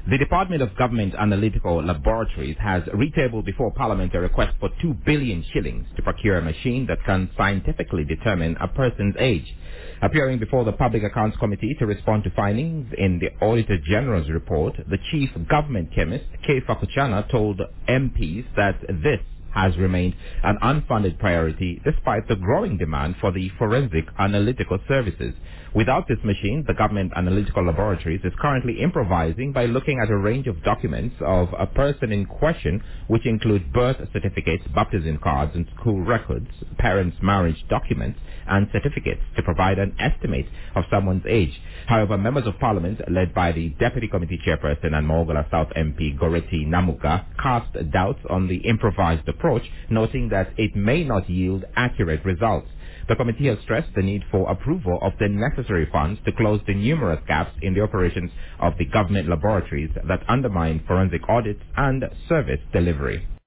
The Department of Government Analytical Laboratories has retabled before Parliament a request for 2 billion shillings to procure a machine that can scientifically determine a person's age. Appearing before the Public Accounts Committee to respond to findings in the Auditor General's report, the Chief Government Chemist, K. Fakuchana, told MPs that this has remained an unfunded priority despite the growing demand for the forensic analytical services. Without this machine, the Government Analytical Laboratories is currently improvising by looking at a range of documents of a person in question, which include birth certificates, baptism cards, and school records, parents' marriage documents, and certificates to provide an estimate of someone's age. However, members of Parliament, led by the Deputy Committee Chairperson and Mogola South MP Goreti Namuka, cast doubts on the improvised approach, noting that it may not yield accurate results. The committee has stressed the need for approval of the necessary funds to close the numerous gaps in the operations of the government laboratories that undermine forensic audits and service delivery.